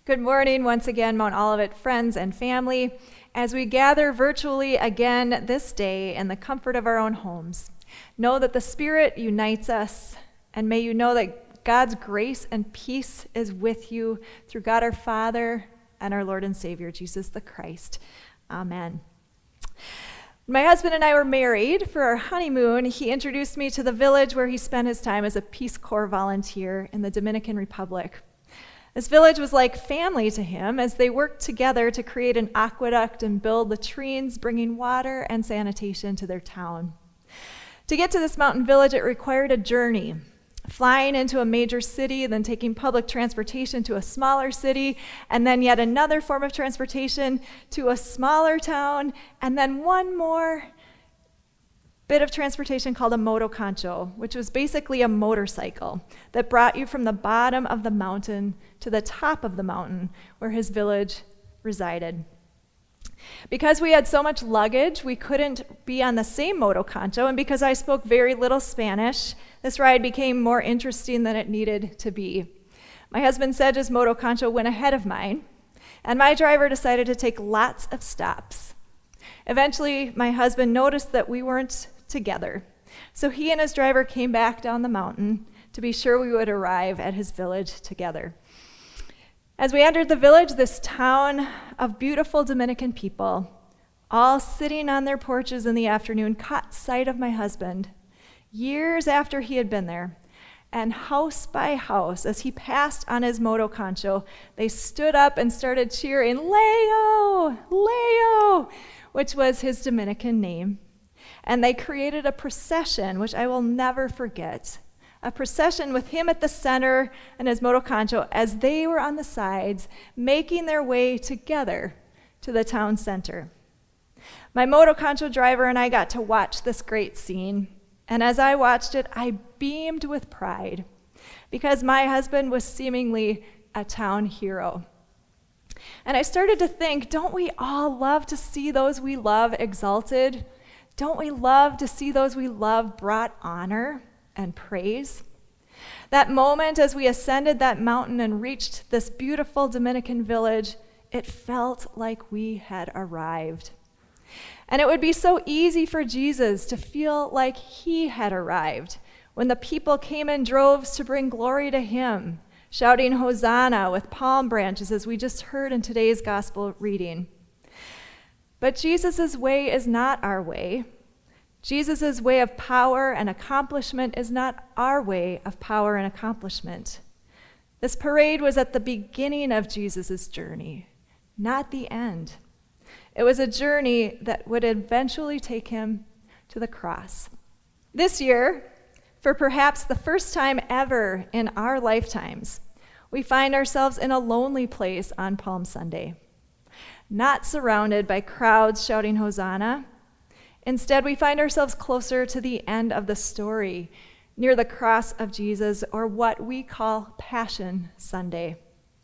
Good morning once again, Mount Olivet friends and family, as we gather virtually again this day in the comfort of our own homes. Know that the Spirit unites us, and may you know that God's grace and peace is with you through God our Father and our Lord and Savior, Jesus the Christ. Amen. My husband and I were married for our honeymoon. He introduced me to the village where he spent his time as a Peace Corps volunteer in the Dominican Republic. This village was like family to him as they worked together to create an aqueduct and build latrines, bringing water and sanitation to their town. To get to this mountain village, it required a journey, flying into a major city, then taking public transportation to a smaller city, and then yet another form of transportation to a smaller town, and then one more bit of transportation called a motoconcho, which was basically a motorcycle that brought you from the bottom of the mountain to the top of the mountain where his village resided. Because we had so much luggage, we couldn't be on the same motoconcho, and because I spoke very little Spanish, this ride became more interesting than it needed to be. My husband said his motoconcho went ahead of mine, and my driver decided to take lots of stops. Eventually, my husband noticed that we weren't together, so he and his driver came back down the mountain to be sure we would arrive at his village together. As we entered the village, this town of beautiful Dominican people, all sitting on their porches in the afternoon, caught sight of my husband years after he had been there. And house by house, as he passed on his motoconcho, they stood up and started cheering, Leo, Leo, which was his Dominican name. And they created a procession, which I will never forget. A procession with him at the center and his motoconcho as they were on the sides, making their way together to the town center. My motoconcho driver and I got to watch this great scene, and as I watched it, I beamed with pride because my husband was seemingly a town hero. And I started to think, don't we all love to see those we love exalted? Don't we love to see those we love brought honor and praise? That moment as we ascended that mountain and reached this beautiful Dominican village, it felt like we had arrived. And it would be so easy for Jesus to feel like he had arrived when the people came in droves to bring glory to him, shouting Hosanna with palm branches as we just heard in today's gospel reading. But Jesus' way is not our way. Jesus' way of power and accomplishment is not our way of power and accomplishment. This parade was at the beginning of Jesus' journey, not the end. It was a journey that would eventually take him to the cross. This year, for perhaps the first time ever in our lifetimes, we find ourselves in a lonely place on Palm Sunday, not surrounded by crowds shouting Hosanna. Instead, we find ourselves closer to the end of the story, near the cross of Jesus, or what we call Passion Sunday.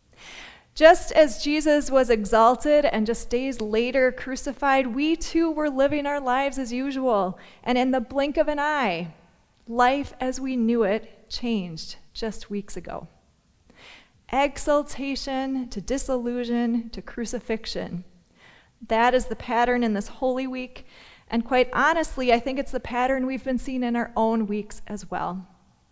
Just as Jesus was exalted and just days later crucified, we too were living our lives as usual, and in the blink of an eye, life as we knew it changed just weeks ago. Exaltation to disillusion to crucifixion. That is the pattern in this Holy Week, and quite honestly, I think it's the pattern we've been seeing in our own weeks as well.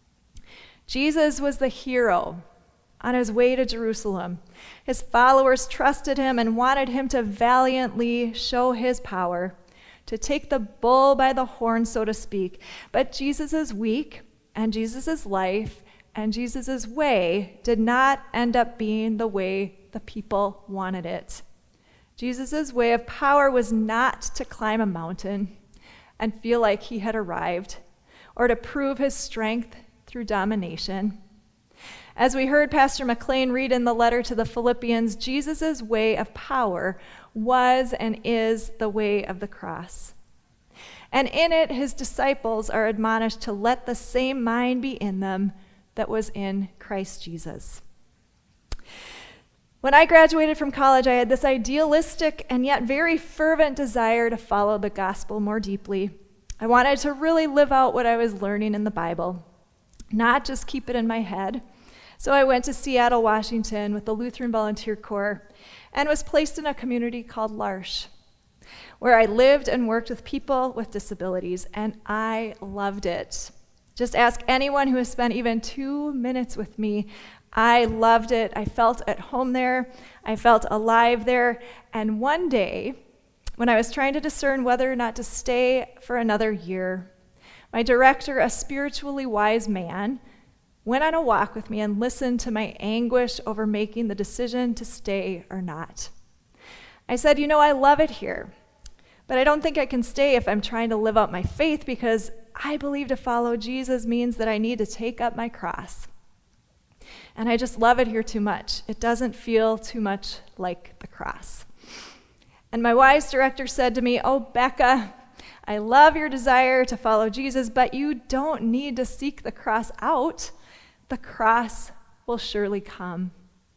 Jesus was the hero on his way to Jerusalem. His followers trusted him and wanted him to valiantly show his power, to take the bull by the horn, so to speak. But Jesus' week and Jesus' life and Jesus' way did not end up being the way the people wanted it. Jesus' way of power was not to climb a mountain and feel like he had arrived, or to prove his strength through domination. As we heard Pastor McLean read in the letter to the Philippians, Jesus' way of power was and is the way of the cross. And in it, his disciples are admonished to let the same mind be in them that was in Christ Jesus. When I graduated from college, I had this idealistic and yet very fervent desire to follow the gospel more deeply. I wanted to really live out what I was learning in the Bible, not just keep it in my head. So I went to Seattle, Washington with the Lutheran Volunteer Corps and was placed in a community called L'Arche, where I lived and worked with people with disabilities, and I loved it. Just ask anyone who has spent even 2 minutes with me. I loved it. I felt at home there. I felt alive there. And one day, when I was trying to discern whether or not to stay for another year, my director, a spiritually wise man, went on a walk with me and listened to my anguish over making the decision to stay or not. I said, I love it here, but I don't think I can stay if I'm trying to live out my faith, because I believe to follow Jesus means that I need to take up my cross. And I just love it here too much. It doesn't feel too much like the cross. And my wise director said to me, "Oh, Becca, I love your desire to follow Jesus, but you don't need to seek the cross out. The cross will surely come."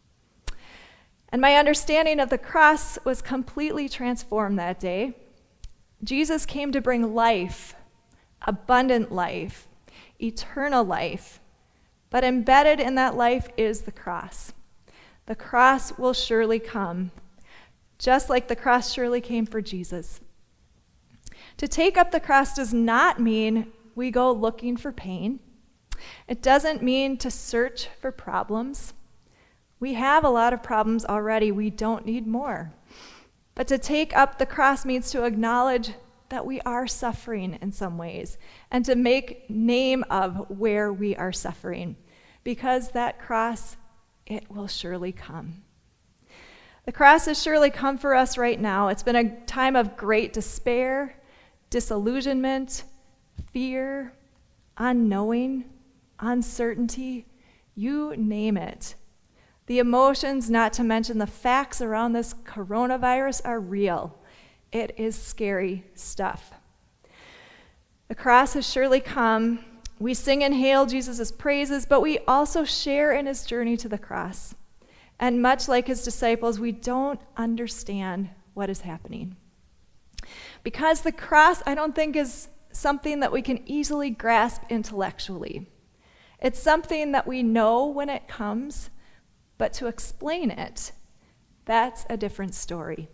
And my understanding of the cross was completely transformed that day. Jesus came to bring life, abundant life, eternal life. But embedded in that life is the cross. The cross will surely come, just like the cross surely came for Jesus. To take up the cross does not mean we go looking for pain. It doesn't mean to search for problems. We have a lot of problems already. We don't need more. But to take up the cross means to acknowledge that we are suffering in some ways, and to make name of where we are suffering, because that cross, it will surely come. The cross has surely come for us right now. It's been a time of great despair, disillusionment, fear, unknowing, uncertainty, you name it. The emotions, not to mention the facts around this coronavirus, are real. It is scary stuff. The cross has surely come. We sing and hail Jesus' praises, but we also share in his journey to the cross. And much like his disciples, we don't understand what is happening. Because the cross, I don't think, is something that we can easily grasp intellectually. It's something that we know when it comes, but to explain it, that's a different story.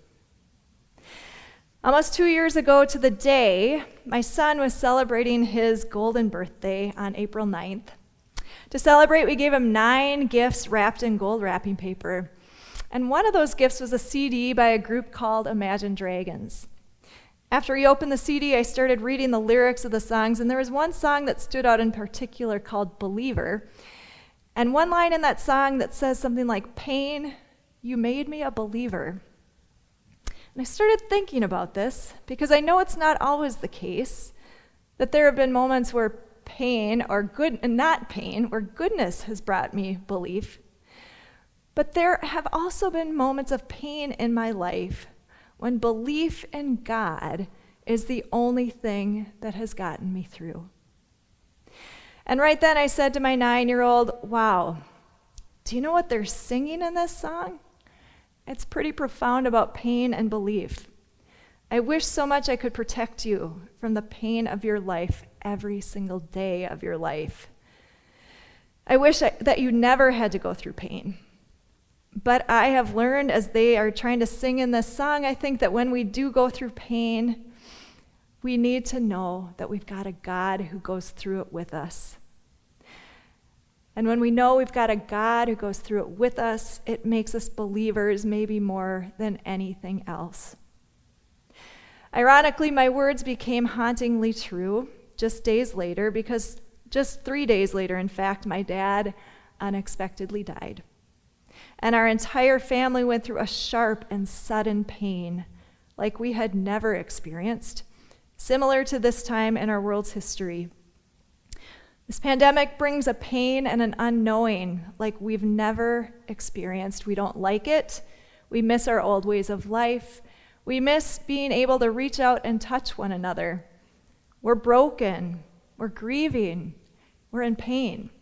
Almost 2 years ago to the day, my son was celebrating his golden birthday on April 9th. To celebrate, we gave him 9 gifts wrapped in gold wrapping paper. And one of those gifts was a CD by a group called Imagine Dragons. After he opened the CD, I started reading the lyrics of the songs, and there was one song that stood out in particular called Believer. And one line in that song that says something like, "Pain, you made me a believer." And I started thinking about this, because I know it's not always the case, that there have been moments where pain, or good, and not pain, where goodness has brought me belief. But there have also been moments of pain in my life when belief in God is the only thing that has gotten me through. And right then I said to my 9-year-old, "Wow, do you know what they're singing in this song? It's pretty profound about pain and belief. I wish so much I could protect you from the pain of your life every single day of your life. I wish that you never had to go through pain. But I have learned, as they are trying to sing in this song, I think that when we do go through pain, we need to know that we've got a God who goes through it with us. And when we know we've got a God who goes through it with us, it makes us believers maybe more than anything else." Ironically, my words became hauntingly true just days later, because just 3 days later, in fact, my dad unexpectedly died. And our entire family went through a sharp and sudden pain like we had never experienced, similar to this time in our world's history. This pandemic brings a pain and an unknowing like we've never experienced. We don't like it. We miss our old ways of life. We miss being able to reach out and touch one another. We're broken. We're grieving. We're in pain.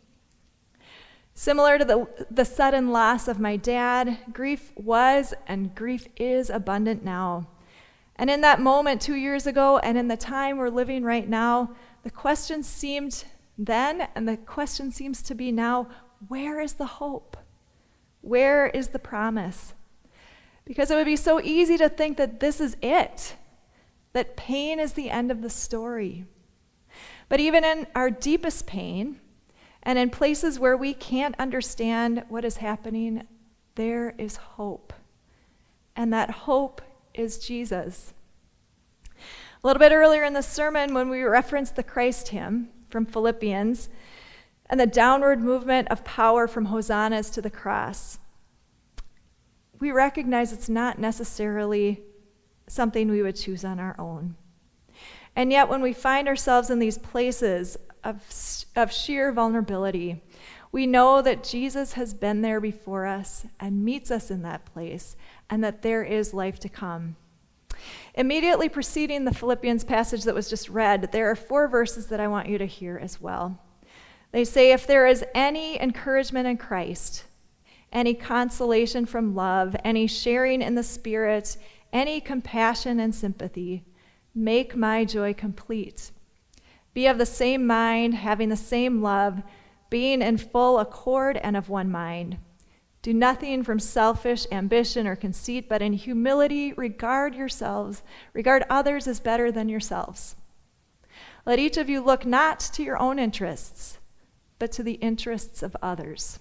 Similar to the sudden loss of my dad, grief was and grief is abundant now. And in that moment 2 years ago, and in the time we're living right now, the question seemed then, and the question seems to be now, where is the hope? Where is the promise? Because it would be so easy to think that this is it, that pain is the end of the story. But even in our deepest pain, and in places where we can't understand what is happening, there is hope. And that hope is Jesus. A little bit earlier in the sermon, when we referenced the Christ hymn from Philippians and the downward movement of power from hosannas to the cross, we recognize it's not necessarily something we would choose on our own. And yet when we find ourselves in these places of sheer vulnerability, we know that Jesus has been there before us and meets us in that place, and that there is life to come. Immediately preceding the Philippians passage that was just read, there are 4 verses that I want you to hear as well. They say, if there is any encouragement in Christ, any consolation from love, any sharing in the Spirit, any compassion and sympathy, make my joy complete. Be of the same mind, having the same love, being in full accord and of one mind. Do nothing from selfish ambition or conceit, but in humility regard others as better than yourselves. Let each of you look not to your own interests, but to the interests of others.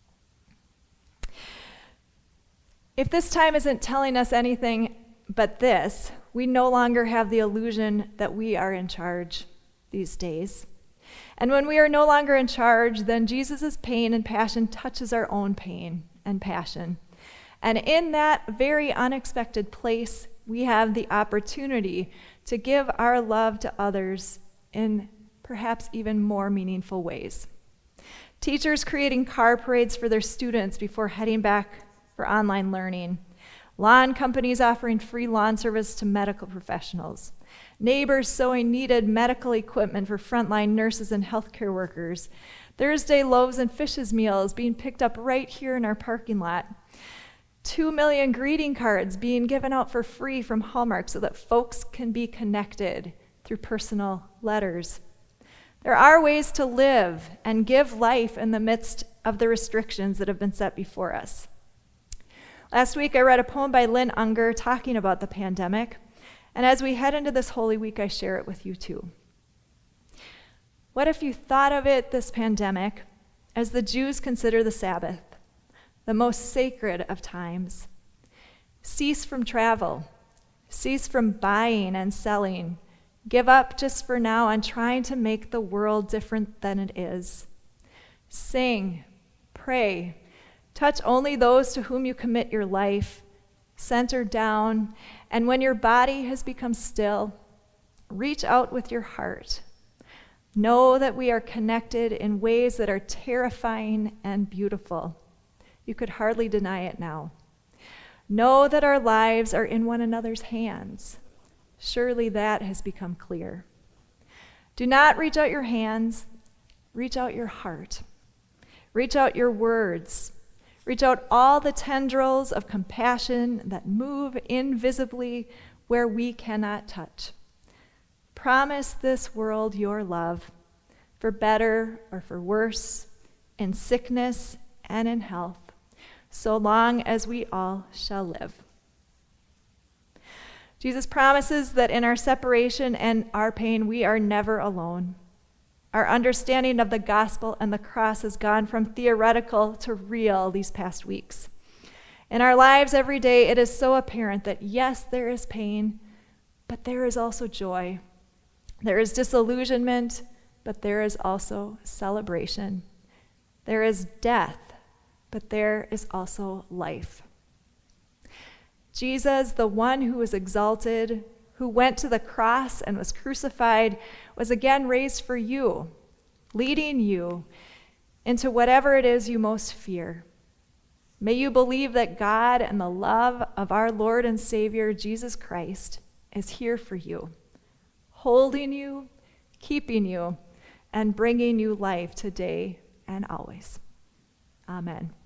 If this time isn't telling us anything but this, we no longer have the illusion that we are in charge these days. And when we are no longer in charge, then Jesus' pain and passion touches our own pain and passion. And in that very unexpected place, we have the opportunity to give our love to others in perhaps even more meaningful ways. Teachers creating car parades for their students before heading back for online learning. Lawn companies offering free lawn service to medical professionals. Neighbors sewing needed medical equipment for frontline nurses and healthcare workers. Thursday loaves and fishes meals being picked up right here in our parking lot. 2 million greeting cards being given out for free from Hallmark so that folks can be connected through personal letters. There are ways to live and give life in the midst of the restrictions that have been set before us. Last week, I read a poem by Lynn Unger talking about the pandemic, and as we head into this Holy Week, I share it with you too. What if you thought of it, this pandemic, as the Jews consider the Sabbath, the most sacred of times? Cease from travel, cease from buying and selling, give up just for now on trying to make the world different than it is. Sing, pray, touch only those to whom you commit your life, center down, and when your body has become still, reach out with your heart. Know that we are connected in ways that are terrifying and beautiful. You could hardly deny it now. Know that our lives are in one another's hands. Surely that has become clear. Do not reach out your hands, reach out your heart. Reach out your words. Reach out all the tendrils of compassion that move invisibly where we cannot touch. Promise this world your love, for better or for worse, in sickness and in health, so long as we all shall live. Jesus promises that in our separation and our pain, we are never alone. Our understanding of the gospel and the cross has gone from theoretical to real these past weeks. In our lives every day, it is so apparent that yes, there is pain, but there is also joy. There is disillusionment, but there is also celebration. There is death, but there is also life. Jesus, the one who was exalted, who went to the cross and was crucified, was again raised for you, leading you into whatever it is you most fear. May you believe that God and the love of our Lord and Savior, Jesus Christ, is here for you, holding you, keeping you, and bringing you life today and always. Amen.